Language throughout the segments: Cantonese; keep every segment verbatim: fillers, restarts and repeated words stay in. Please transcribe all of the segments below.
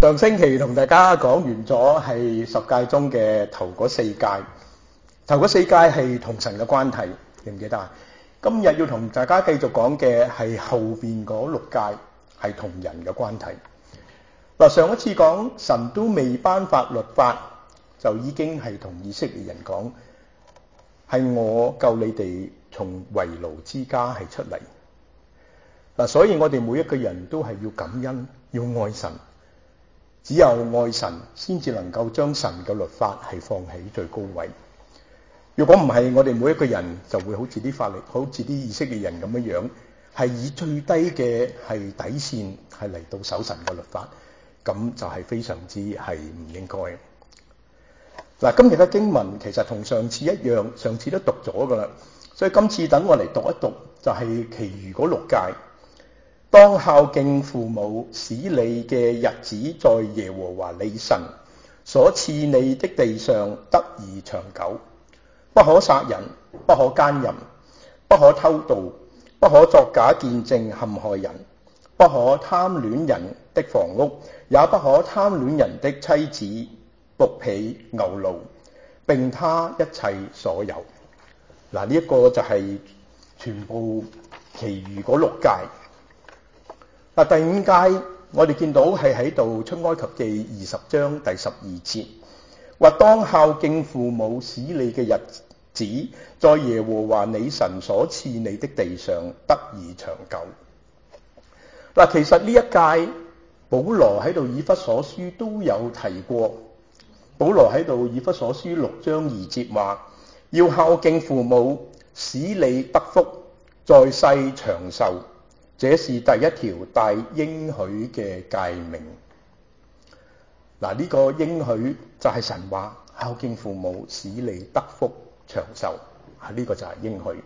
上星期同大家講完咗係十誡中嘅頭嗰四誡，頭嗰四誡係同神嘅關係，記唔記得啊？今日要同大家繼續講嘅係後邊嗰六誡，係同人嘅關係。嗱，上一次講神都未頒發律法，就已經係同以色列人講，係我救你哋從為奴之家係出嚟。嗱，所以我哋每一個人都係要感恩，要愛神。只有愛神，先至能夠將神嘅律法係放喺最高位。如果唔係，我哋每一個人就會好似啲法利，好似啲以色列人咁樣樣，係以最低嘅係底線係嚟到守神嘅律法，咁就係非常之係唔應該。嗱，今日嘅經文其實同上次一樣，上次都讀咗噶啦，所以今次等我嚟讀一讀，就係其餘嗰六誡。當孝敬父母，使你嘅日子在耶和華你神所賜你的地上得以長久。不可殺人，不可姦淫，不可偷盜，不可作假見證陷害人，不可貪戀人的房屋，也不可貪戀人的妻子、僕婢、牛驢，並他一切所有。嗱，呢一個就係全部其餘嗰六誡。嗱，第五誡我哋見到係喺度出埃及記二十章第十二節，話當孝敬父母，使你嘅日子在耶和華你神所賜你的地上得以長久。嗱，其實呢一誡保羅喺度以弗所書都有提過。保羅喺度以弗所書六章二節話，要孝敬父母，使你得福，在世長壽。這是第一條帶應許嘅誡命。嗱，呢個應許就係神話孝敬父母，使你得福長壽。啊，呢個就係應許。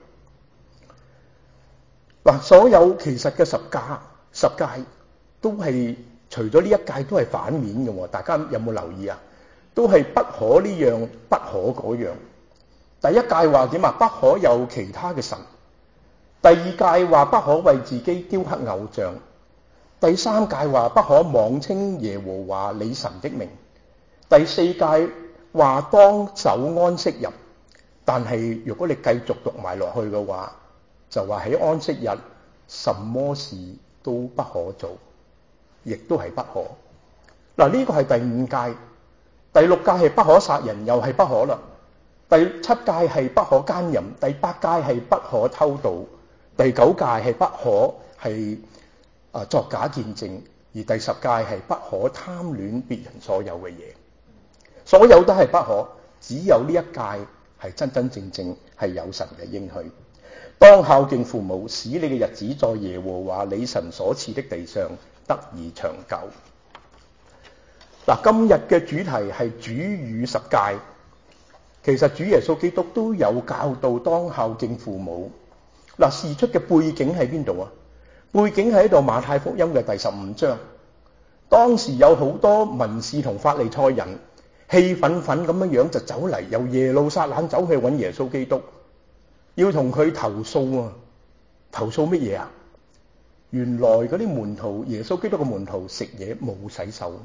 嗱，所有其實嘅十誡十誡都係除咗呢一誡都係反面嘅。大家有冇留意啊？都係不可呢樣，不可嗰樣。第一誡話點啊？不可有其他嘅神。第二誡話不可為自己雕刻偶像，第三誡話不可妄稱耶和華你神的名，第四誡話當守安息日。但係如果你繼續讀埋落去嘅話，就話喺安息日什麼事都不可做，亦都係不可。嗱，呢個係第五誡。第六誡係不可殺人，又係不可啦。第七誡係不可姦淫，第八誡係不可偷盜。第九誡係不可係啊作假見證，而第十誡係不可貪戀別人所有嘅嘢，所有都係不可，只有呢一誡係真真正正係有神嘅應許。當孝敬父母，使你嘅日子在耶和華你神所賜的地上得以長久。嗱，今日嘅主題係主與十誡，其實主耶穌基督都有教導當孝敬父母。嗱，事出嘅背景喺邊度啊？背景喺度馬太福音嘅第十五章。當時有好多文士同法利賽人氣憤憤咁樣樣就走嚟，由耶路撒冷走去揾耶穌基督，要同佢投訴啊！投訴乜嘢啊？原來嗰啲門徒，耶穌基督嘅門徒食嘢冇洗手，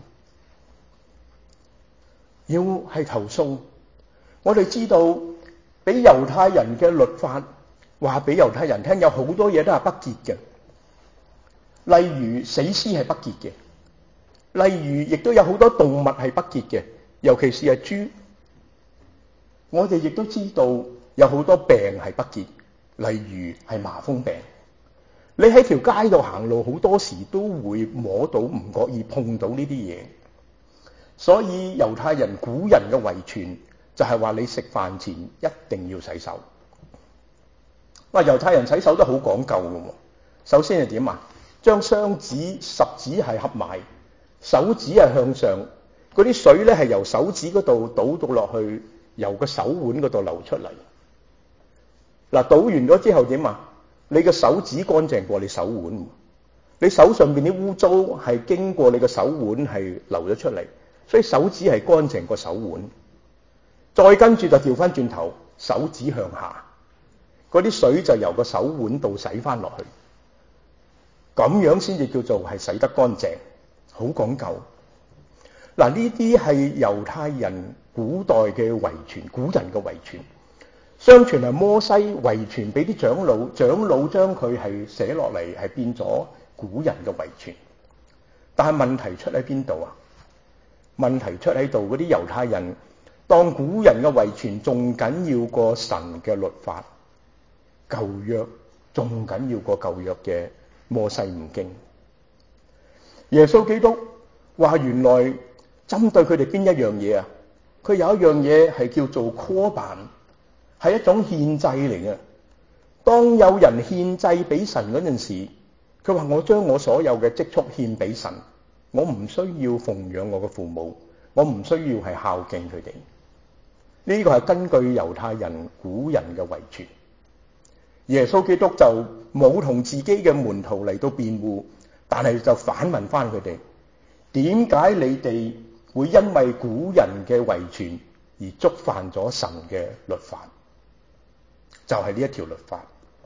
要係投訴。我哋知道俾猶太人嘅律法話俾猶太人聽，有好多嘢都係不潔嘅，例如死屍係不潔嘅，例如亦都有好多動物係不潔嘅，尤其是係豬。我哋亦都知道有好多病係不潔，例如係麻風病。你喺條街度行路，好多時都會摸到，唔覺意碰到呢啲嘢。所以猶太人古人嘅遺傳就係話，你食飯前一定要洗手。嗱，猶太人洗手都好講究嘅喎。首先係點啊？將雙指十指係合埋，手指係向上，嗰啲水咧係由手指嗰度倒到落去，由個手腕嗰度流出嚟。嗱，倒完咗之後點啊？你嘅手指乾淨過你手腕，你手上邊啲污糟係經過你嘅手腕係流咗出嚟，所以手指係乾淨過手腕。再跟住就調翻轉頭，手指向下。嗰啲水就由個手腕度洗翻落去，咁樣先至叫做係洗得乾淨，好講究。 嗱，呢啲係猶太人古代嘅遺傳，古人嘅遺傳。相傳係摩西遺傳俾啲長老，長老將佢係寫落嚟，係變咗古人嘅遺傳。但係問題出喺邊度啊？問題出喺度，嗰啲猶太人當古人嘅遺傳仲緊要過神嘅律法，舊約仲緊要過舊約嘅摩西五經。耶穌基督話原來針對佢哋邊一樣嘢啊？佢有一樣嘢係叫做Korban，係一種獻祭嚟嘅。當有人獻祭俾神嗰陣時，佢話我將我所有嘅積蓄獻俾神，我唔需要奉養我嘅父母，我唔需要係孝敬佢哋。呢個係根據猶太人古人嘅遺傳。耶穌基督就冇同自己嘅門徒嚟到辯護，但係就反問翻佢哋：點解你哋會因為古人嘅遺傳而觸犯咗神嘅律法？就係呢一條律法。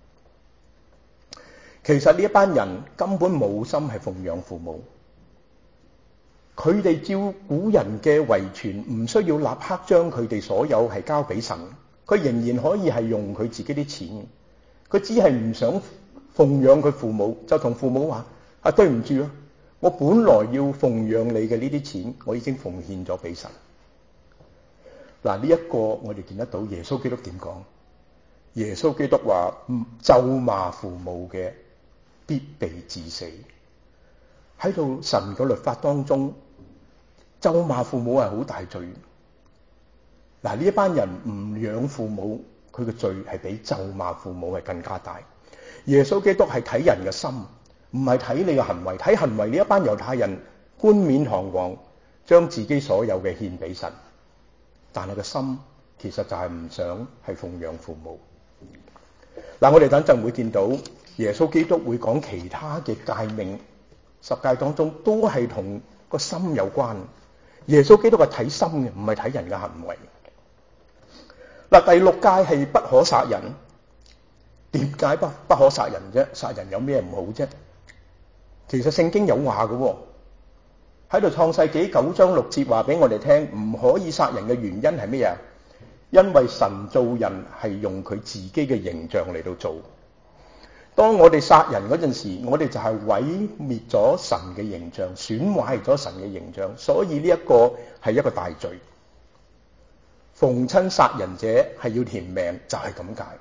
其實呢一班人根本冇心係奉養父母，佢哋照古人嘅遺傳，唔需要立刻將佢哋所有係交俾神，佢仍然可以係用佢自己啲錢。佢只係唔想奉養佢父母，就同父母話：啊，對唔住啊，我本來要奉養你嘅呢啲錢，我已經奉獻咗俾神。嗱，呢一個我哋見得到耶穌基督點講？耶穌基督話：咒罵父母嘅必被治死。喺度神嘅律法當中，咒罵父母係好大罪。嗱，呢一班人唔養父母，佢嘅罪係比咒罵父母係更加大。耶穌基督係睇人嘅心，唔係睇你嘅行為。睇行為，呢一班猶太人冠冕堂皇，將自己所有嘅獻俾神，但係個心其實就係唔想係奉養父母。嗱，我哋等陣會見到耶穌基督會講其他嘅誡命，十誡當中都係同個心有關。耶穌基督係睇心嘅，唔係睇人嘅行為。嗱，第六誡係不可殺人。點解不不可殺人啫？殺人有咩唔好啫？其實聖經有話嘅，喺度創世紀九章六節話俾我哋聽，唔可以殺人嘅原因係咩啊？因為神造人係用佢自己嘅形象嚟到做。當我哋殺人嗰陣時，我哋就係毀滅咗神嘅形象，損壞咗神嘅形象，所以呢一個係一個大罪。逢親殺人者係要填命，就係咁解。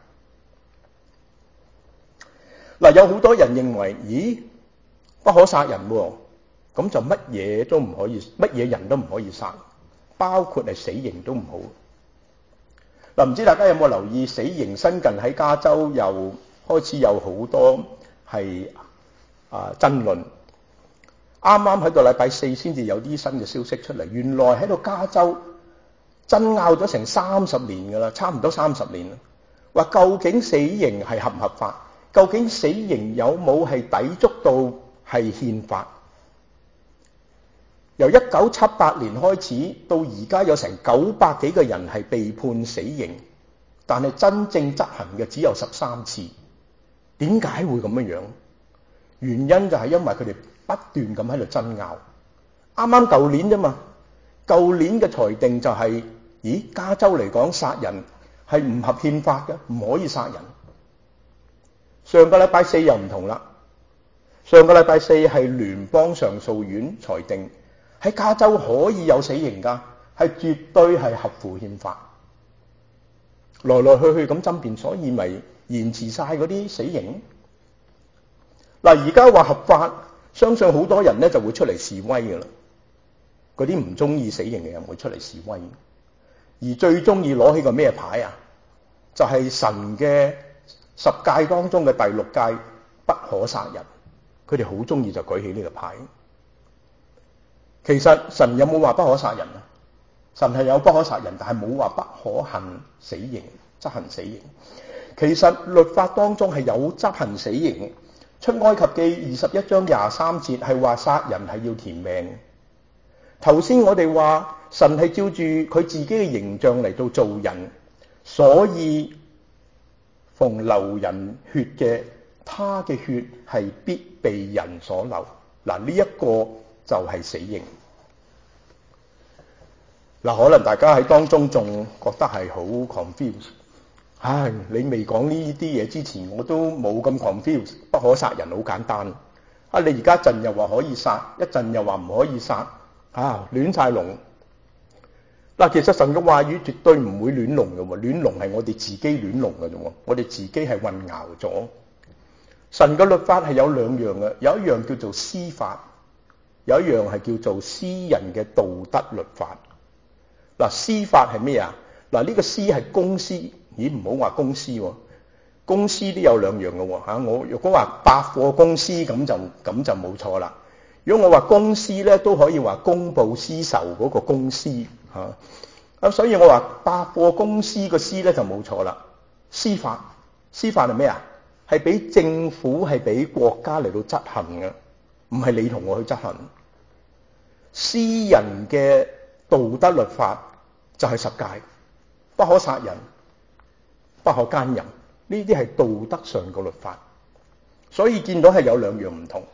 嗱，有好多人認為，咦，不可殺人喎，咁就乜嘢都唔可以，乜嘢人都唔可以殺，包括係死刑都唔好。嗱，唔知大家有冇留意，死刑新近喺加州又開始有好多係啊爭論。啱啱喺個禮拜四先至有啲新嘅消息出嚟，原來喺度加州爭拗咗成三十年㗎啦，差唔多三十年啦。話究竟死刑係合唔合法？究竟死刑有冇係抵觸到係憲法？由一九七八年開始到而家有成九百幾個人係被判死刑，但係真正執行嘅只有十三次。點解會咁樣樣？原因就係因為佢哋不斷咁喺度爭拗。啱啱舊年啫嘛，舊年嘅裁定就係、是，咦，加州嚟講殺人係唔合憲法嘅，唔可以殺人。上個禮拜四又唔同啦，上個禮拜四係聯邦上訴院裁定喺加州可以有死刑㗎，係絕對係合乎憲法。來來去去咁爭辯，所以咪延遲晒嗰啲死刑。嗱，而家話合法，相信好多人咧就會出嚟示威㗎啦。嗰啲唔中意死刑嘅人會出嚟示威，而最中意攞起個咩牌啊？就係、是、神嘅十誡當中嘅第六誡，不可殺人。佢哋好中意就舉起呢個牌。其實神有冇話不可殺人啊？神係有不可殺人，但係冇話不可行死刑，執行死刑。其實律法當中係有執行死刑。出埃及記二十一章廿三節係話殺人係要填命。頭先我哋話神係照住佢自己嘅形象嚟到做人，所以逢流人血嘅，他嘅血係必被人所流。嗱，呢一個就係死刑。 嗱，可能大家喺當中仲覺得係好 confused。唉，你未講呢啲嘢之前，我都冇咁 confused。不可殺人好簡單。啊，你而家一陣又話可以殺，一陣又話唔可以殺，啊，亂晒龍。嗱，其實神嘅話語絕對唔會亂龍嘅喎，亂龍係我哋自己亂龍嘅啫喎，我哋自己係混淆咗。神嘅律法係有兩樣嘅，有一樣叫做司法，有一樣係叫做私人嘅道德律法。嗱，司法係咩啊？嗱，呢個司係公司，咦，唔好話公司喎，公司都有兩樣嘅喎嚇。我如果話百貨公司咁就咁就冇錯啦。如果我話公司咧，都可以話公報私仇嗰個公司嚇。咁所以我話百貨公司個司咧就冇錯啦。司法，司法係咩啊？係俾政府係俾國家嚟到執行嘅，唔係你同我去執行。私人嘅道德律法就係十誡，不可殺人，不可奸淫，呢啲係道德上嘅律法。所以見到係有兩樣唔同。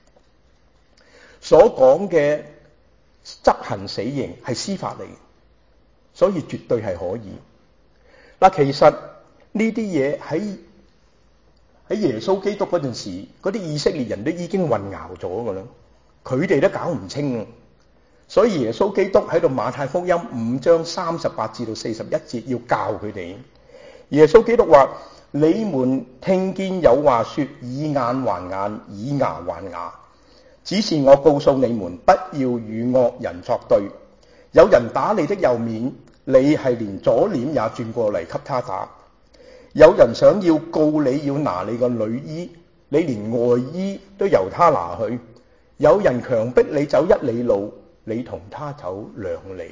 所講嘅執行死刑係司法嚟，所以絕對係可以。嗱，其實呢啲嘢喺喺耶穌基督嗰陣時，嗰啲以色列人都已經混淆咗噶啦，佢哋都搞唔清。所以耶穌基督喺度馬太福音五章三十八至到四十一節要教佢哋。耶穌基督話：你們聽見有話說以眼還眼，以牙還牙。只是我告訴你們，不要與惡人作對。有人打你的右面，你係連左臉也轉過嚟給他打。有人想要告你，要拿你個裡衣，你連外衣都由他拿去。有人強迫你走一里路，你同他走兩里。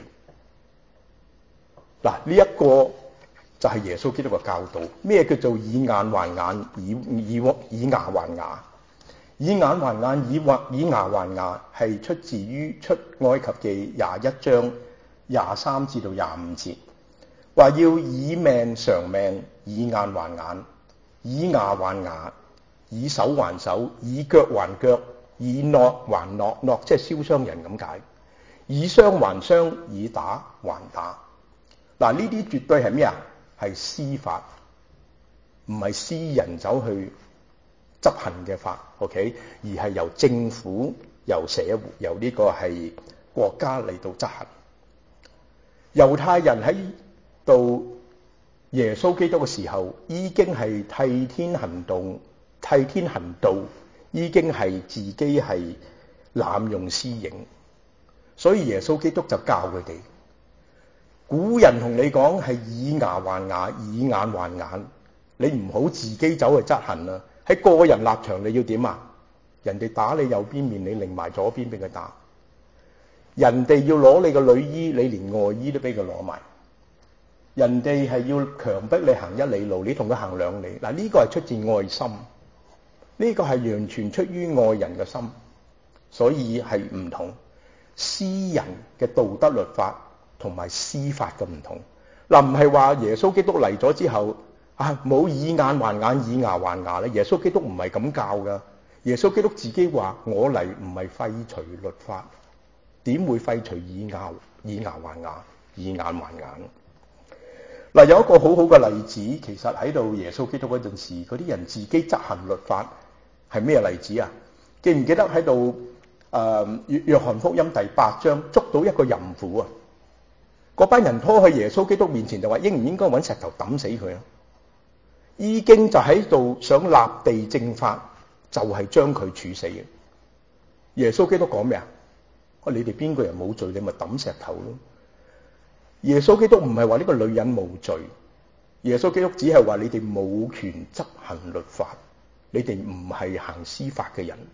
嗱，呢一個就係耶穌基督嘅教導。咩叫做以眼還眼，以以以牙還牙？以眼還眼，以或以牙還牙，係出自於出埃及記廿一章廿三至到廿五節，話要以命償命，以眼還眼，以牙還牙，以手還手，以腳還腳，以諾還諾，諾即係燒傷人咁解，以傷還傷，以打還打。嗱，呢啲絕對係咩啊？係司法，唔係私人走去執行嘅法 ，OK， 而係由政府、由社會、由呢個係國家嚟到執行。猶太人喺到耶穌基督嘅時候，已經係替天行道，替天行道，已經係自己係濫用私刑，所以耶穌基督就教佢哋。古人同你講係以牙還牙，以眼還眼，你唔好自己走去執行啊！喺個人立場你要點啊？人哋打你右邊面，你擰埋左邊俾佢打；人哋要攞你個裡衣，你連外衣都俾佢攞埋；人哋係要強迫你行一里路，你同佢行兩里。嗱，呢個係出自愛心，呢個係完全出於愛人嘅心，所以係唔同。私人嘅道德律法同埋司法嘅唔同。嗱，唔係話耶穌基督嚟咗之後啊，冇以眼還眼，以牙還牙咧。耶穌基督唔係咁教噶。耶穌基督自己話：我嚟唔係廢除律法，點會廢除以牙以牙還牙，以眼還眼？嗱，有一個好好嘅例子，其實喺度耶穌基督嗰陣時，嗰啲人自己執行律法係咩例子啊？記唔記得喺度誒約約翰福音第八章捉到一個淫婦啊？嗰班人拖去耶穌基督面前就話：應唔應該揾石頭抌死佢啊？已經就喺度想立地正法，就係將佢處死嘅。耶穌基督講咩啊？你哋邊個人冇罪，你咪抌石頭咯。耶穌基督唔係話呢個女人冇罪，耶穌基督只係話你哋冇權執行律法，你哋唔係行司法嘅人。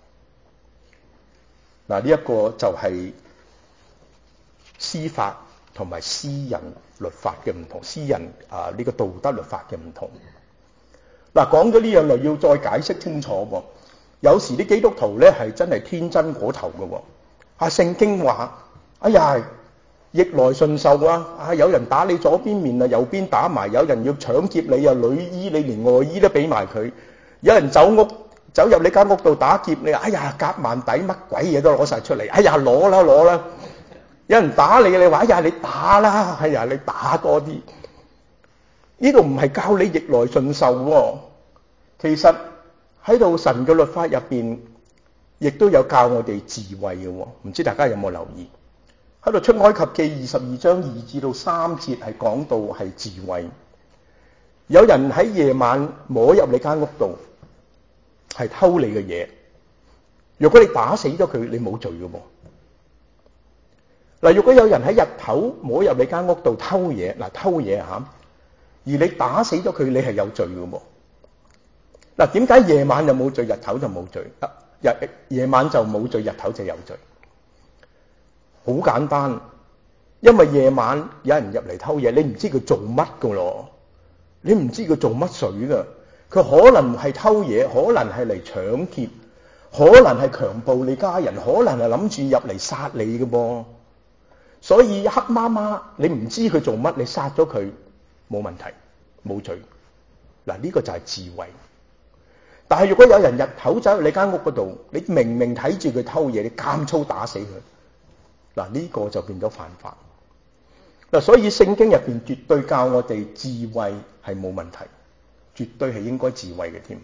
嗱，呢一個就係司法同埋私人律法嘅唔同，私人啊呢個道德律法嘅唔同。嗱，講咗呢樣又要再解釋清楚喎。有時啲基督徒咧係真係天真過頭嘅喎。啊，聖經話：哎呀，逆來順受啊！啊，有人打你左邊面啊，右邊打埋；有人要搶劫你啊，裡衣你連外衣都俾埋佢；有人走屋走入你間屋度打劫你，哎呀，夾萬底乜鬼嘢都攞晒出嚟，哎呀，攞啦攞啦！ 有人打你，你話哎呀你打啦，係呀你打多啲。呢度唔係教你逆來順受喎，其實喺度神嘅律法入邊，亦都有教我哋智慧嘅喎。唔知大家有冇留意？喺度出埃及記二十二章二至到三節係講到係智慧。有人喺夜晚摸入你間屋度，係偷你嘅嘢。如果你打死咗佢，你冇罪嘅喎。嗱，如果有人喺日頭摸入你間屋度偷嘢，嗱偷嘢嚇，而你打死咗佢，你係有罪嘅喎。嗱，點解夜晚就冇罪，日頭就冇罪？日夜晚就冇罪，日頭就有罪。好簡單，因為夜晚有人入嚟偷嘢，你唔知佢做乜嘅咯，你唔知佢做乜水嘅，佢可能係偷嘢，可能係嚟搶劫，可能係強暴你家人，可能係諗住入嚟殺你嘅噃。所以黑媽媽，你唔知佢做乜，你殺咗佢冇問題，冇罪。嗱，呢個就係智慧。但係如果有人日頭走入你間屋嗰度，你明明睇住佢偷嘢，你監粗打死佢，嗱，呢個就變咗犯法。嗱，所以聖經入邊絕對教我哋智慧係冇問題，絕對係應該智慧嘅添。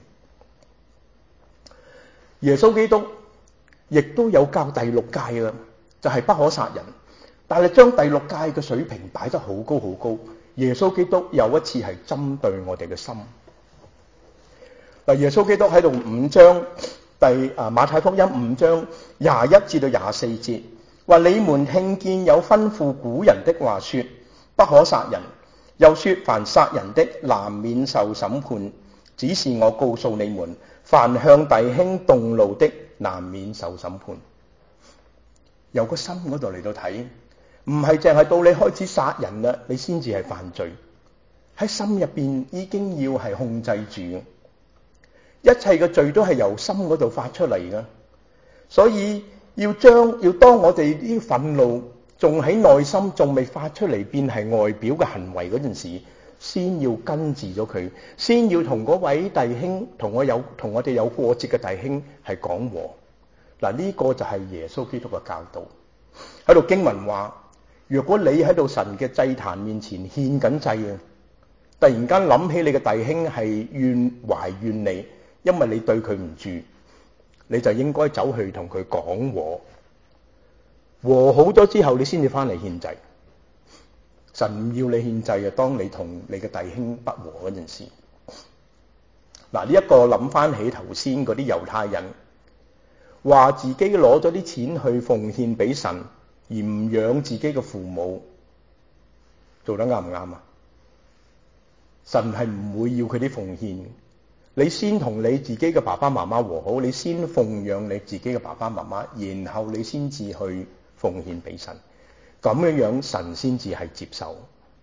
耶穌基督亦都有教第六誡啦，就係不可殺人。但係將第六誡嘅水平擺得好高好高。耶穌基督有一次係針對我哋嘅心。嗱，耶穌基督喺度五章第啊馬太福音五章廿一至到廿四節話：你們聽見有吩咐古人的話說，不可殺人，又說凡殺人的難免受審判。只是我告訴你們，凡向弟兄動怒的難免受審判。由個心嗰度嚟到睇。唔係淨係到你開始殺人啦，你先至係犯罪。喺心入邊已經要係控制住，一切嘅罪都係由心嗰度發出嚟嘅。所以要將要當我哋啲憤怒仲喺內心，仲未發出嚟變係外表嘅行為嗰陣時，先要根治咗佢，先要同嗰位弟兄同我有同我哋有過節嘅弟兄係講和。嗱，呢個就係耶穌基督嘅教導。喺度經文話。如果你喺度神嘅祭壇面前獻緊祭啊，突然間諗起你嘅弟兄係怨懷怨你，因為你對佢唔住，你就應該走去同佢講和，和好咗之後，你先至翻嚟獻祭。神唔要你獻祭啊，當你同你嘅弟兄不和嗰陣時。嗱，呢一個諗翻起頭先嗰啲猶太人話自己攞咗啲錢去奉獻俾神。而唔養自己嘅父母，做得啱唔啱啊？神係唔會要佢啲奉獻。你先同你自己嘅爸爸媽媽和好，你先奉養你自己嘅爸爸媽媽，然後你先至去奉獻俾神。咁樣樣神先至係接受。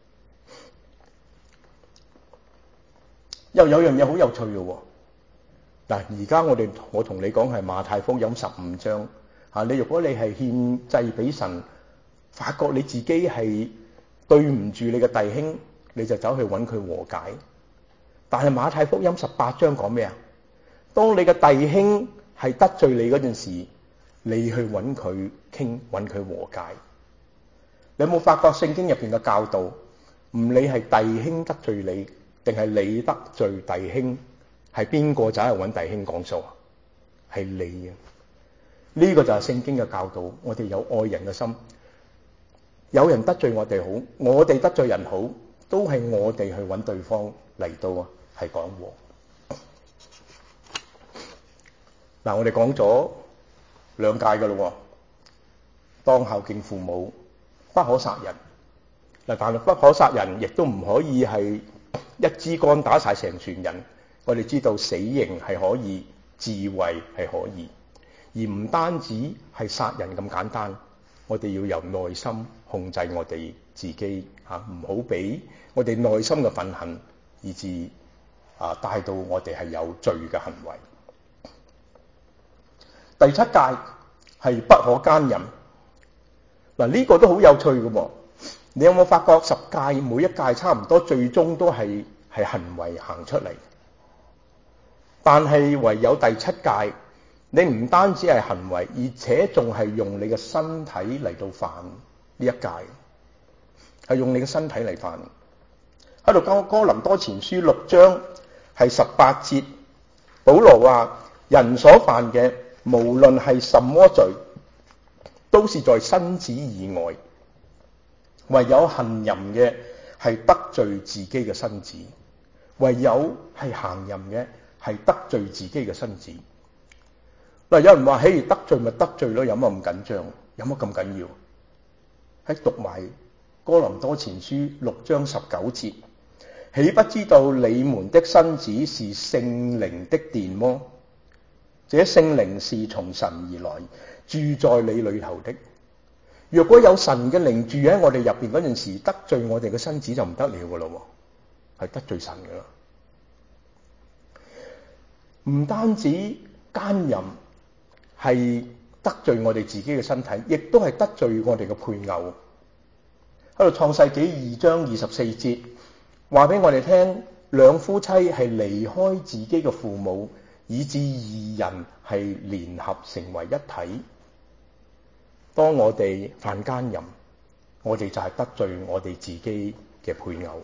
又有樣嘢好有趣嘅喎。嗱，而家我哋我同你講係馬太福音十五章。啊！你如果你係獻祭俾神，發覺你自己係對唔住你嘅弟兄，你就走去揾佢和解。但係馬太福音十八章講咩啊？當你嘅弟兄係得罪你嗰陣時，你去揾佢傾，揾佢和解。你有冇發覺聖經入邊嘅教導？唔理係弟兄得罪你，定係你得罪弟兄，係邊個走去揾弟兄講數啊？係你啊！呢個就係聖經嘅教導，我哋有愛人嘅心。有人得罪我哋好，我哋得罪人好，都係我哋去揾對方嚟到啊，係講和。嗱，我哋講咗兩誡噶咯，當孝敬父母，不可殺人。嗱，但係不可殺人，亦都唔可以係一支竿打晒成船人。我哋知道死刑係可以，自衛係可以。而唔單止係殺人咁簡單，我哋要由內心控制我哋自己嚇，唔好俾我哋內心嘅憤恨，以致啊帶到我哋係有罪嘅行為。第七誡係不可奸淫。嗱，呢個都好有趣嘅喎。你有冇發覺十誡每一誡差唔多最終都係係行為行出嚟，但係唯有第七誡。你唔單止係行為，而且仲係用你嘅身體嚟到犯呢一屆，係用你嘅身體嚟犯。喺度哥哥林多前書六章係十八節，保羅話：人所犯嘅無論係什麼罪，都是在身子以外，唯有行淫嘅係得罪自己嘅身子，唯有係行淫嘅係得罪自己嘅身子。嗱，有人話：嘿，得罪咪得罪咯，有乜咁緊張？有乜咁緊要？喺讀埋哥林多前書六章十九節，豈不知道你們的身子是聖靈的殿麼？這聖靈是從神而來，住在你裏頭的。若果有神嘅靈住喺我哋入邊嗰陣時，得罪我哋嘅身子就唔得了噶咯，係得罪神噶啦。唔單止奸淫係得罪我哋自己嘅身體，亦都係得罪我哋嘅配偶。喺度創世紀二章二十四節話俾我哋聽，兩夫妻係離開自己嘅父母，以致二人係聯合成為一體。當我哋犯奸淫，我哋就係得罪我哋自己嘅配偶。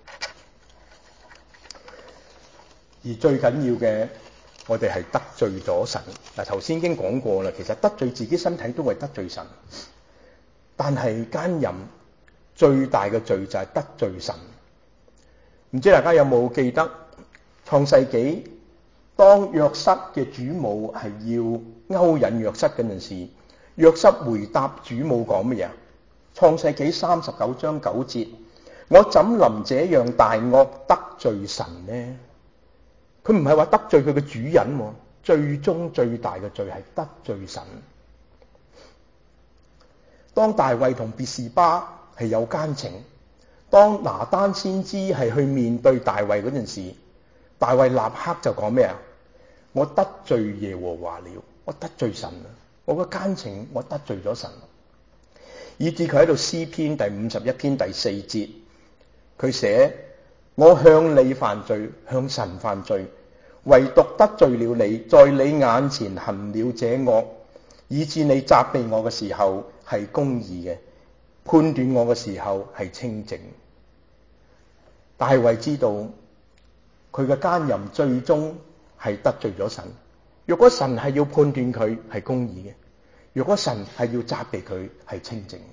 而最緊要嘅，我哋係得罪咗神。嗱，頭先已經講過啦，其實得罪自己身體都係得罪神，但係奸淫最大嘅罪就係得罪神。唔知大家有冇記得創世紀，當約瑟嘅主母係要勾引約瑟嗰陣時，約瑟回答主母講乜嘢？創世紀三十九章九節：我怎能這樣大惡得罪神呢？佢唔係話得罪佢嘅主人，最終最大嘅罪係得罪神。當大衛同別是巴係有奸情，當拿單先知係去面對大衛嗰陣時，大衛立刻就講咩啊？我得罪耶和華了，我得罪神啦，我個奸情我得罪咗神。以至佢喺度詩篇第五十一篇第四節，佢寫：我向你犯罪，向神犯罪，唯獨得罪了你，在你眼前行了這惡，以致你責備我嘅時候係公義嘅，判斷我嘅時候係清正。大衛知道佢嘅奸淫最終係得罪咗神。若果神係要判斷佢係公義嘅，若果神係要責備佢係清正。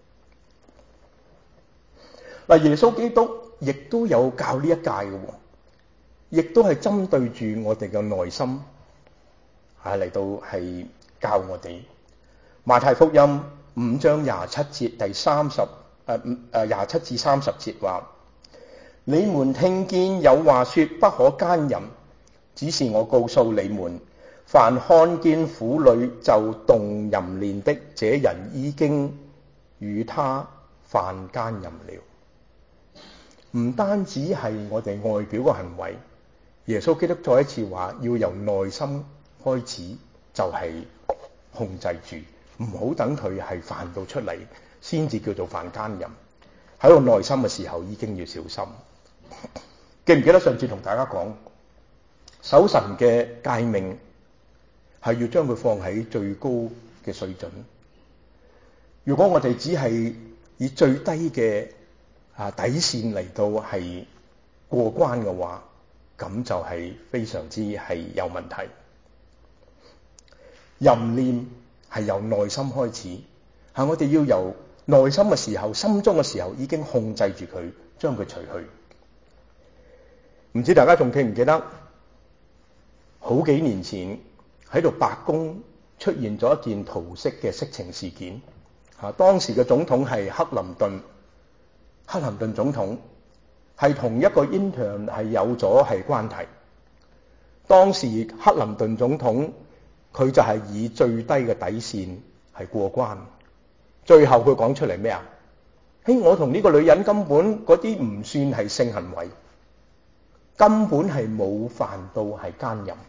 嗱，耶穌基督亦都有教呢一誡嘅，亦都係針對住我哋嘅內心啊嚟到係教我哋。馬太福音五章廿七節第三十誒誒廿七至三十節話：你們聽見有話說不可奸淫，只是我告訴你們，凡看見婦女就動淫念的，這人已經與他犯奸淫了。唔單止係我哋外表嘅行為，耶穌基督再一次話要由內心開始，就係控制住，唔好等佢係犯到出嚟先至叫做犯奸淫。喺度內心嘅時候已經要小心。記唔記得上次同大家講，守神嘅誡命係要將佢放喺最高嘅水準。如果我哋只係以最低嘅啊底線嚟到係過關嘅話，咁就係非常之係有問題。淫念係由內心開始，係我哋要由內心嘅時候、心中嘅時候已經控制住佢，將佢除去。唔知大家仲記唔記得好幾年前喺度白宮出現咗一件桃色嘅色情事件啊，當時嘅總統係克林頓。克林頓總統係同一個 intern 係有咗係關係。當時克林頓總統佢就係以最低嘅底線係過關。最後佢講出嚟咩啊？嘿，我同呢個女人根本嗰啲唔算係性行為，根本係冇犯到係奸淫。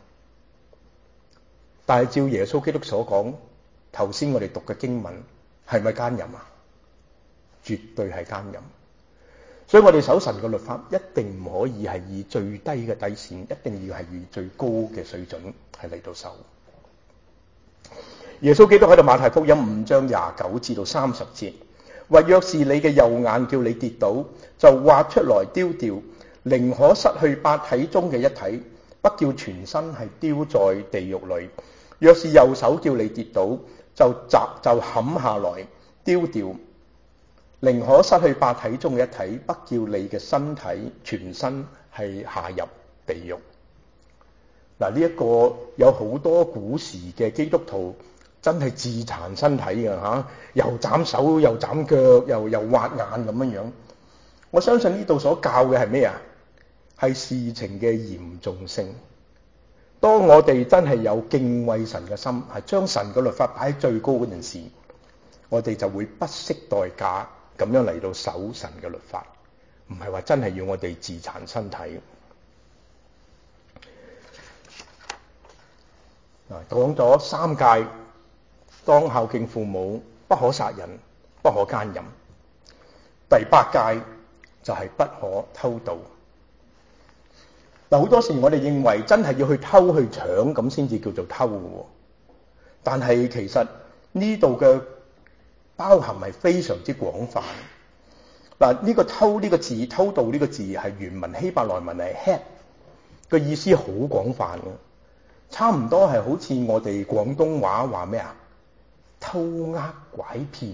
但係照耶穌基督所講，頭先我哋讀嘅經文係咪奸淫啊？絕對係奸淫。所以我哋守神嘅律法一定唔可以係以最低嘅底線，一定要係以最高嘅水準係嚟到守。耶穌基督喺度馬太福音五章廿九至到三十節或若是你嘅右眼叫你跌倒，就挖出來丟掉，寧可失去八體中嘅一體，不叫全身係丟在地獄裏。若是右手叫你跌倒，就砸就砍下來丟掉，寧可失去八體中嘅一體，不叫你嘅身體全身係下入地獄。嗱，呢一個有好多古時嘅基督徒真係自殘身體嘅嚇，又斬手又斬腳又又挖眼咁樣樣。我相信呢度所教嘅係咩啊？係事情嘅嚴重性。當我哋真係有敬畏神嘅心，係將神嘅律法擺喺最高嗰陣時，我哋就會不惜代價咁樣嚟到守神嘅律法，唔係話真係要我哋自殘身體。嗱，講咗三戒，當孝敬父母，不可殺人，不可奸淫。第八戒就係不可偷盜。嗱，好多時我哋認為真係要去偷去搶咁先至叫做偷嘅，但係其實呢度嘅包含係非常之廣泛。嗱，呢個偷呢個字，偷盜呢個字係原文希伯來文係 hat， 個意思好廣泛嘅，差唔多係好似我哋廣東話話咩啊？偷呃拐騙。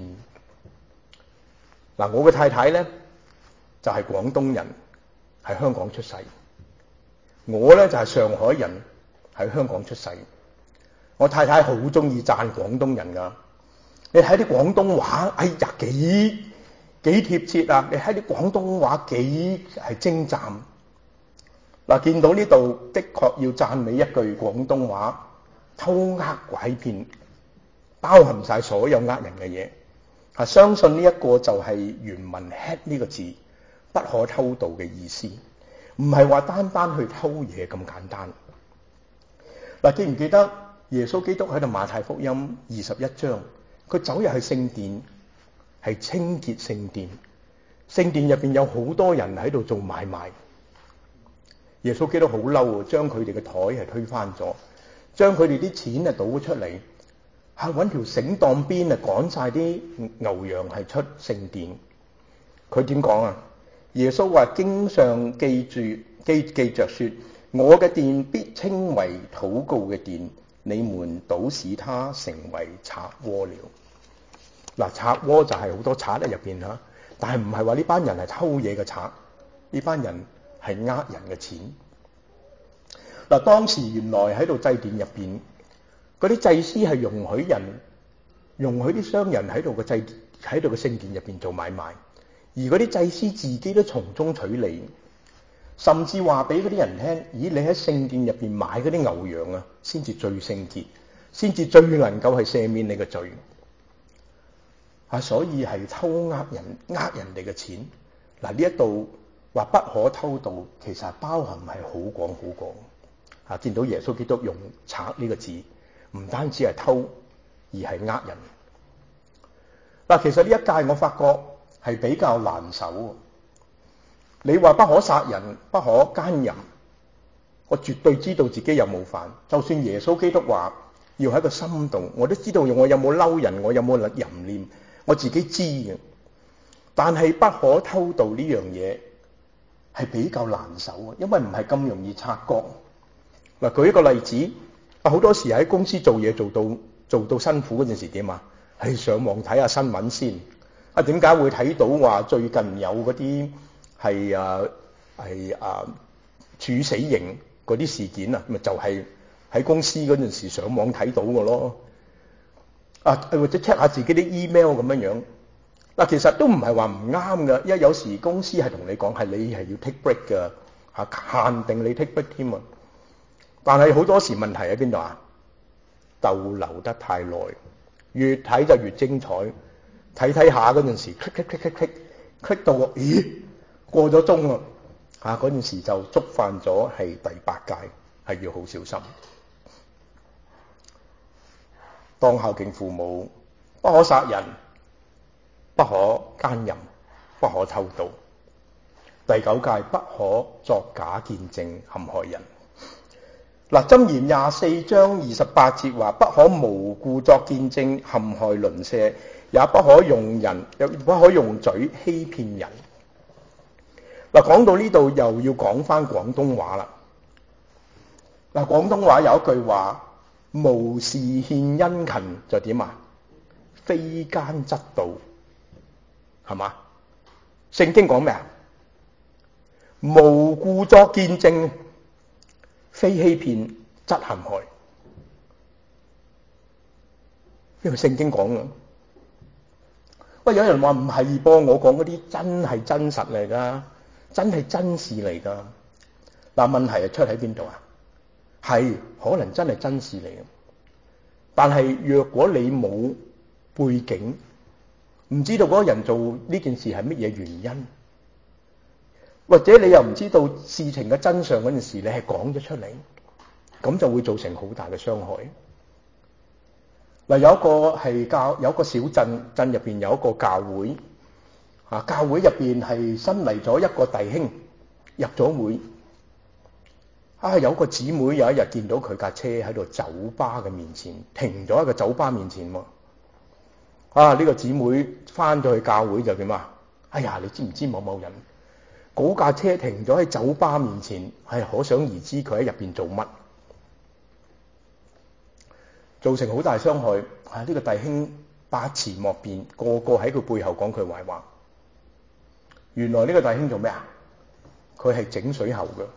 嗱，我嘅太太咧就係廣東人，喺香港出世。我咧就係上海人，喺香港出世。我太太好中意讚廣東人噶，你睇啲廣東話，哎呀幾幾貼切啊！你睇啲廣東話幾係精湛。嗱，見到呢度的確要讚美一句廣東話，偷呃拐騙，包含晒所有呃人嘅嘢。啊，相信呢一個就係原文 hat 呢個字，不可偷盜嘅意思。唔係話單單去偷嘢咁簡單。嗱，記唔記得耶穌基督喺度馬太福音二十一章，佢走入去聖殿，係清潔聖殿。聖殿入邊有好多人喺度做買賣。耶穌基督好嬲，將佢哋嘅台係推翻咗，將佢哋啲錢啊倒咗出嚟，嚇揾條繩當鞭啊趕晒啲牛羊係出聖殿。佢點講啊？耶穌話：經上記住記記着說，我嘅殿必稱為禱告嘅殿，你們倒使它成為賊窩了。嗱，賊窩就係好多賊喺入邊嚇，但係唔係話呢班人係偷嘢嘅賊，呢班人係呃人嘅錢。嗱，當時原來喺度祭殿入邊，嗰啲祭司係容許人容許啲商人喺度嘅祭喺度嘅聖殿入邊做買賣。而嗰啲祭司自己都從中取利，甚至話俾嗰啲人聽：咦，你喺聖殿入邊買嗰啲牛羊啊，先至最聖潔，先至最能夠係赦免你嘅罪。啊，所以係偷呃人，呃人哋嘅錢。嗱，呢一度話不可偷盜，其實包含係好廣好廣。啊，見到耶穌基督用賊呢個字，唔單止係偷，而係呃人。嗱，其實呢一屆我發覺係比較難守。你話不可殺人，不可奸淫，我絕對知道自己有冇犯。就算耶穌基督話要喺個心度，我都知道我有冇嬲人，我有冇淫念，我自己知嘅。但係不可偷盜呢樣嘢係比較難守啊，因為唔係咁容易察覺。嗱，舉一個例子，啊，好多時喺公司做嘢做到做到辛苦嗰陣時點啊？係上網睇下新聞先。啊，點解會睇到話最近有嗰啲係啊係啊處死刑嗰啲事件啊？咪就係、是、喺公司嗰陣時上網睇到嘅咯。啊，或者 check 下自己啲 email 咁樣樣。嗱，其實都唔係話唔啱嘅，因為有時公司係同你講係你係要 take break 嘅，嚇限定你 take break 添啊。但係好多時問題喺邊度啊？逗留得太耐，越睇就越精彩。睇睇下嗰陣時 click click click click click 到咦過咗鐘啦，嚇嗰陣時就觸犯咗係第八戒，係要好小心。當孝敬父母，不可殺人，不可奸淫，不可偷盜。第九戒，不可作假見證陷害人。嗱，箴言廿四章二十八節話：不可無故作見證陷害鄰舍， 也不可用人，又不可用嘴欺騙人。嗱，講到呢度又要講翻廣東話啦。嗱，廣東話有一句話，無事獻殷勤就點啊？非奸則盜，係嘛？聖經講咩啊？無故作見證，非欺騙則陷害。因為聖經講嘅。喂，有人話唔係噃，我講嗰啲真係真實嚟㗎，真係真事嚟㗎。嗱，問題係出喺邊度啊？係可能真係真事嚟嘅，但係若果你冇背景，唔知道嗰個人做呢件事係乜嘢原因，或者你又唔知道事情嘅真相嗰陣時，你係講咗出嚟，咁就會造成好大嘅傷害。嗱，有一個係教，有一個小鎮，鎮入邊有一個教會，啊，教會入邊係新嚟咗一個弟兄入咗會，啊，有個姊妹有一日見到佢架車喺度酒吧嘅面前停咗喺個酒吧面前喎，啊，呢個姊妹翻咗去教會就點啊？哎呀，你知唔知某某人嗰架車停咗喺酒吧面前，係可想而知佢喺入邊做乜？造成好大傷害，啊！呢個弟兄百詞莫辯，個個喺佢背後講佢壞話。原來呢個弟兄做咩啊？佢係整水喉嘅，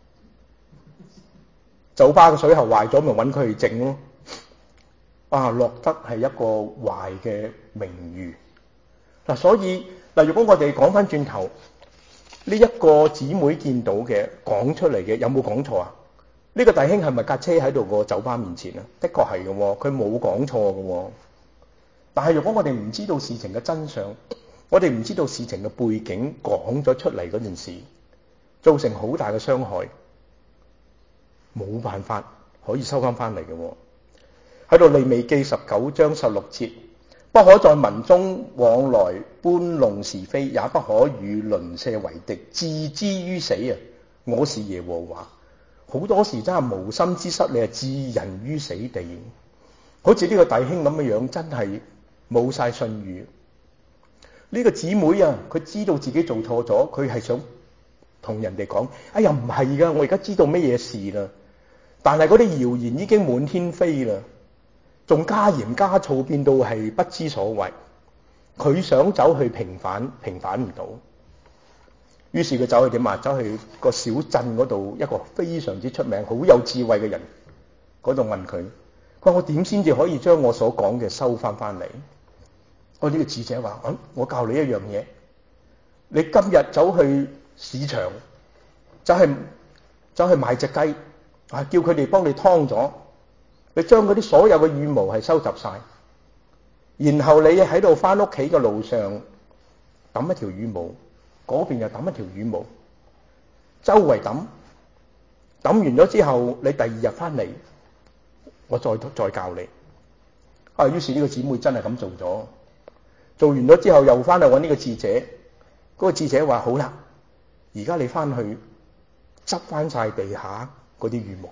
酒吧嘅水喉壞咗，咪揾佢去整咯。啊，落得係一個壞嘅名譽。嗱，所以嗱，如果我哋講翻轉頭，呢一個姊妹見到嘅講出嚟嘅，有冇講錯啊？呢個弟兄係咪架車喺度個酒吧面前啊？的確係嘅，佢冇講錯嘅。但係如果我哋唔知道事情嘅真相，我哋唔知道事情嘅背景，講咗出嚟嗰件事，造成好大嘅傷害，冇辦法可以收翻翻嚟嘅。喺度利未記十九章十六節，不可在民中往來搬弄是非，也不可與鄰舍為敵，置之於死啊！我是耶和華。好多時真係無心之失，你係置人於死地。好似呢個弟兄咁嘅樣，真係冇晒信譽。呢個姊妹啊，佢知道自己做錯咗，佢係想同人哋講：哎呀，唔係噶，我而家知道咩嘢事啦。但係嗰啲謠言已經滿天飛啦，仲加鹽加醋，變到係不知所謂。佢想走去平反，平反唔到。於是佢走去點啊？走去個小鎮嗰度，一個非常之出名、好有智慧嘅人嗰度問佢：佢話我點先至可以將我所講嘅收翻翻嚟？我呢個智者話：嗯，我教你一樣嘢，你今日走去市場，走去走去買隻雞，啊，叫佢哋幫你劏咗，你將嗰啲所有嘅羽毛係收集晒，然後你喺度翻屋企嘅路上揼一條羽毛。嗰邊又揼一條羽毛，周圍揼，揼完咗之後，你第二日翻嚟，我再再教你。啊，於是呢個姊妹真係咁做咗，做完咗之後又翻嚟揾呢個智者，嗰、嗰個智者話：好啦，而家你翻去執翻晒地下嗰啲羽毛。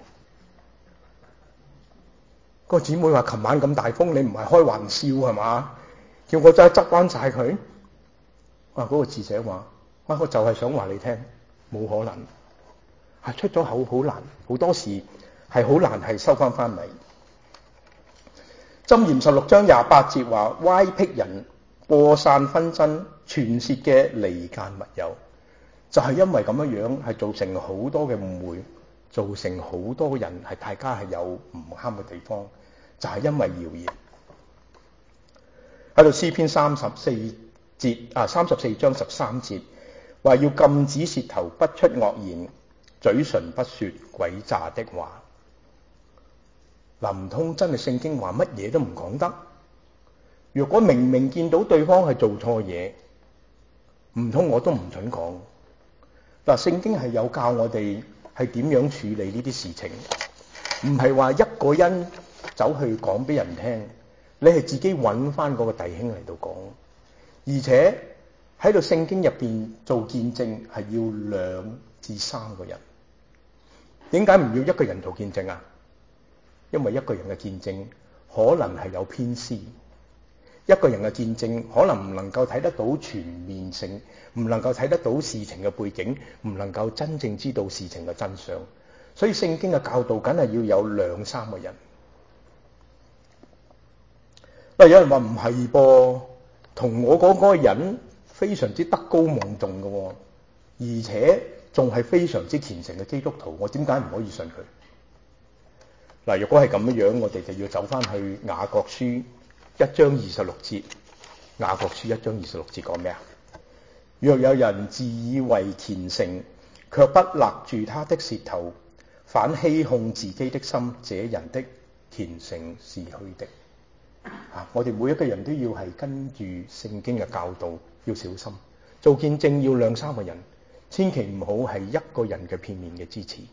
嗰、嗰個姊妹話：琴晚咁大風，你唔係開玩笑係嘛？叫我真係執翻晒佢。啊，嗰個智者話：我就係想話你聽，冇可能，係出咗口好難，好多時係好難係收翻翻嚟。箴言十六章廿八節話：歪僻人播散紛爭，傳舌嘅離間密友，就係、是、因為咁樣樣係造成好多嘅誤會，造成好多人係大家係有唔啱嘅地方，就係、是、因為謠言。喺度詩篇三十四節啊，三十四章十三節。話要禁止舌頭不出惡言，嘴唇不說詭詐的話。嗱，唔通真係聖經話乜嘢都唔講得？如果明明見到對方係做錯嘢，唔通我都唔准講？嗱，聖經係有教我哋係點樣處理呢啲事情，唔係話一個人走去講俾人聽，你係自己揾翻嗰個弟兄嚟到講，而且。喺度聖經入邊做見證係要兩至三個人，點解唔要一個人做見證啊？因為一個人嘅見證可能係有偏私， 一個人嘅見證可能唔能夠睇得到全面性，唔能夠睇得到事情嘅背景，唔能夠真正知道事情嘅真相。所以聖經嘅教導梗係要有兩三個人。嗱，有人話唔係噃，同我講嗰個人非常之德高望重嘅，而且仲係非常之虔誠嘅基督徒，我點解唔可以信佢？嗱，如果係咁樣，我哋就要走翻去雅各書一章二十六節。雅各書一章二十六節講咩啊？若有人自以為虔誠，卻不勒住他的舌頭，反欺哄自己的心，這人的虔誠是虛的。啊，我哋每一個人都要係跟住聖經嘅教導，要小心做見證，要兩三個人，千祈唔好係一個人嘅片面嘅支持。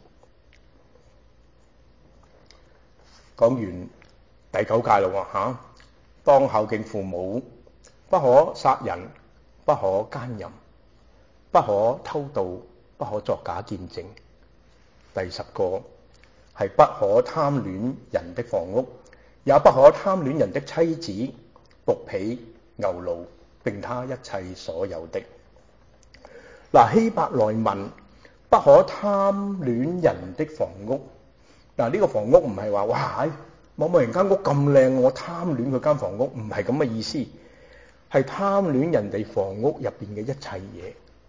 講完第九誡啦，吓、啊，當孝敬父母，不可殺人，不可奸淫，不可偷盜，不可作假見證。第十個係不可貪戀人的房屋，也不可貪戀人的妻子、僕婢、牛驢，並他一切所有的。嗱，希伯來文不可貪戀人的房屋。嗱，呢個房屋唔係話哇，某某人間屋咁靚，我貪戀佢間房屋，唔係咁嘅意思，係貪戀人哋房屋入邊嘅一切嘢。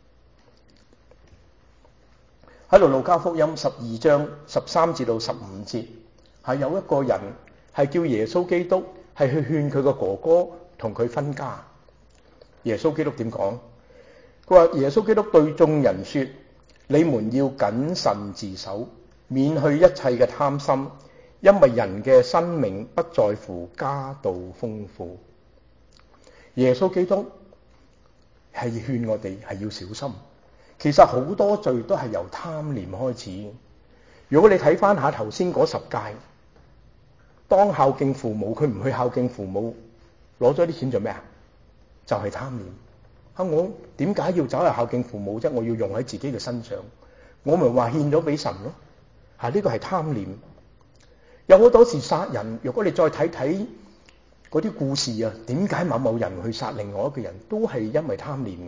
喺度路加福音十二章十三至到十五節，係有一個人係叫耶穌基督係去勸佢個哥哥同佢分家。耶穌基督點講？佢話耶穌基督對眾人說：你們要謹慎自守，免去一切嘅貪心，因為人嘅生命不在乎家道豐富。耶穌基督係勸我哋係要小心。其實好多罪都係由貪念開始。如果你睇翻下頭先嗰十誡，當孝敬父母，佢唔去孝敬父母，攞咗啲錢做咩啊？就係貪念。啊，我點解要走去孝敬父母啫？我要用喺自己嘅身上，我咪話獻咗俾神咯。吓，呢個係貪念。有好多時殺人，如果你再睇睇嗰啲故事啊，點解某某人去殺另外一個人，都係因為貪念嘅。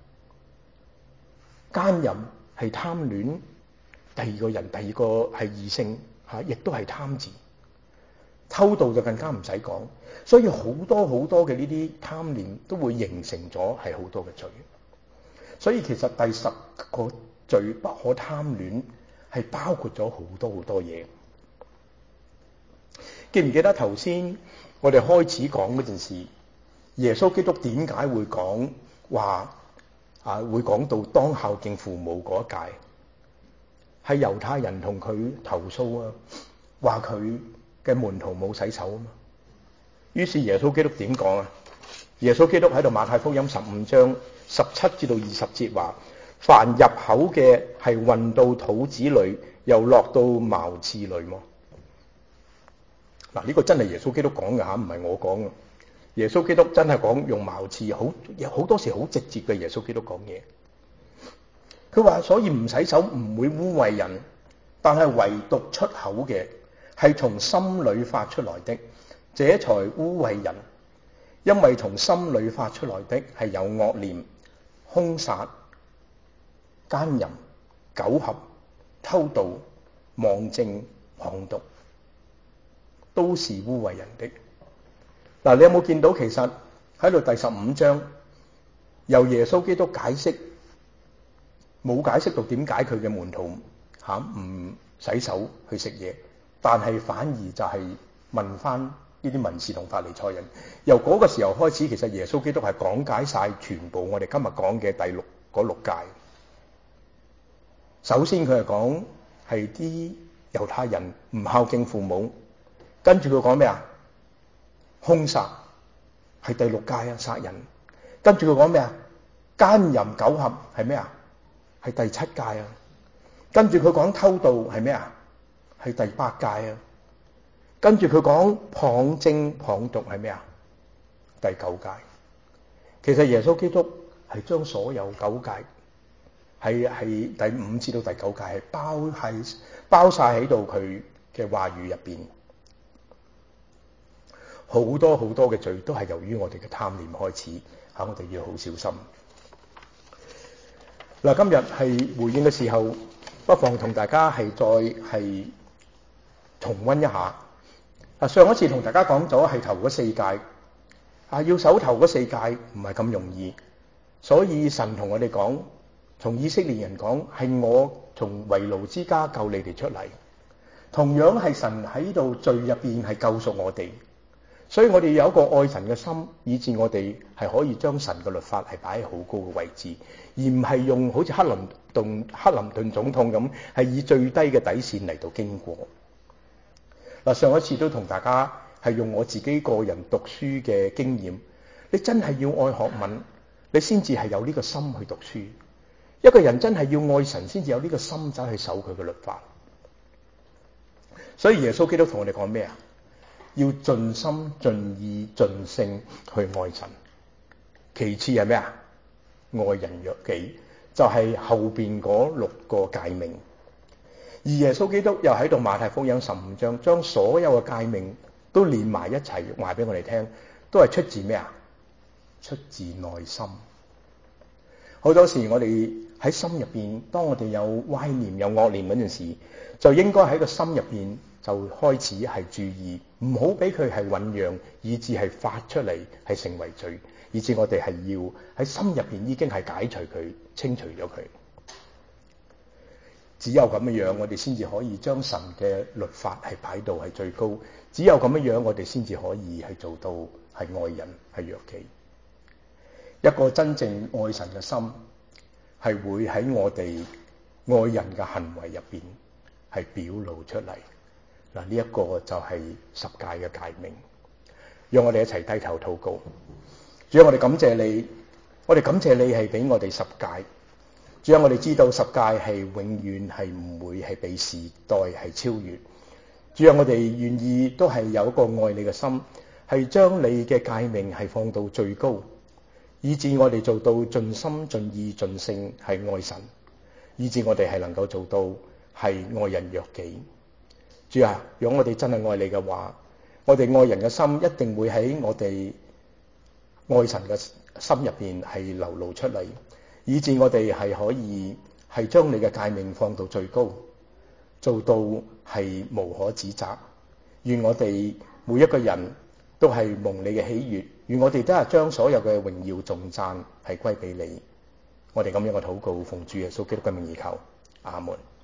奸淫係貪戀第二個人，第二個係異性，吓，亦都係貪字。偷盜就更加唔使講，所以好多好多嘅呢啲貪念都會形成咗係好多嘅罪。所以其實第十個罪不可貪戀係包括咗好多好多嘢。記唔記得頭先我哋開始講嗰陣時，耶穌基督點解會講話啊？會講到當孝敬父母嗰一誡，係猶太人同佢投訴啊，話佢嘅門徒冇洗手啊嘛。於是耶穌基督點講啊？耶穌基督喺度馬太福音十五章十七至到二十節話：凡入口嘅係運到肚子裏，又落到茅廁裏麼？嗱，呢個真係耶穌基督講嘅吓，唔係我講嘅。耶穌基督真係講用茅廁，好好多時好直接嘅。耶穌基督講嘢，佢話所以唔洗手唔會污穢人，但係唯獨出口嘅係從心裏發出來的，這才污穢人。因為從心裏發出來的係有惡念、兇殺、奸淫、苟合、偷盜、妄證、謗讟，都是污穢人的。嗱，你有冇見到其實喺度第十五章由耶穌基督解釋，冇解釋到點解佢嘅門徒吓唔洗手去食嘢，但係反而就係問翻呢啲文士同法利賽人。由嗰個時候開始，其實耶穌基督係講解晒全部我哋今日講嘅第六嗰六誡。首先佢係講係啲猶太人唔孝敬父母，跟住佢講咩啊？兇殺係第六誡啊，殺人。跟住佢講咩啊？奸淫苟合係咩啊？係第七誡啊。跟住佢講偷盜係咩啊？係第八誡啊。跟住佢講謗證謗讟係咩啊？第九誡。其實耶穌基督係將所有九誡係係第五至到第九誡係包係包晒喺度佢嘅話語入邊。 好多好多嘅罪都係由於我哋嘅貪念開始，嚇我哋要好小心。嗱，今日係回應嘅時候，不妨同大家係再係重溫一下。啊，上一次同大家講咗係頭嗰四誡，啊要守頭嗰四誡唔係咁容易，所以神同我哋講，從以色列人講，係我從為奴之家救你哋出嚟。同樣係神喺度罪入邊係救贖我哋，所以我哋有一個愛神嘅心，以致我哋係可以將神嘅律法係擺喺好高嘅位置，而唔係用好似克林頓克林頓總統咁，係以最低嘅底線嚟到經過。嗱，上一次都同大家係用我自己個人讀書嘅經驗，你真係要愛學問，你先至係有呢個心去讀書。一個人真係要愛神，先至有呢個心走去守佢嘅律法。所以耶穌基督同我哋講咩啊？要盡心盡意盡性去愛神。其次係咩啊？愛人若己，就係、是、後邊嗰六個誡命。而耶穌基督又喺度馬太福音十五章，將所有嘅誡命都連埋一齊話俾我哋聽，都係出自咩啊？出自內心。好多時我哋喺心入邊，當我哋有歪念有惡念嗰陣時，就應該喺個心入邊就開始係注意，唔好俾佢係醞釀，以致係發出嚟係成為罪，以致我哋係要喺心入邊已經係解除佢，清除咗佢。只有咁樣樣，我哋先至可以將神嘅律法係擺到係最高。只有咁樣樣，我哋先至可以係做到係愛人係若己。一個真正愛神嘅心，係會喺我哋愛人嘅行為入邊係表露出嚟。嗱，呢一個就係十誡嘅誡命。讓我哋一齊低頭禱告。主啊，我哋感謝你，我哋感謝你係俾我哋十誡。主啊，我哋知道十誡係永遠係唔會係被時代係超越。主啊，我哋願意都係有一個愛你嘅心，係將你嘅誡命係放到最高，以致我哋做到盡心盡意盡性係愛神，以致我哋係能夠做到係愛人若己。主啊，如果我哋真係愛你嘅話，我哋愛人嘅心一定會喺我哋愛神嘅心入邊係流露出嚟，以致我哋係可以係將你嘅誡命放到最高，做到係無可指責。願我哋每一個人都係蒙你嘅喜悅，願我哋都係將所有嘅榮耀頌讚係歸俾你。我哋咁樣嘅禱告，奉主耶穌基督嘅名而求，阿門。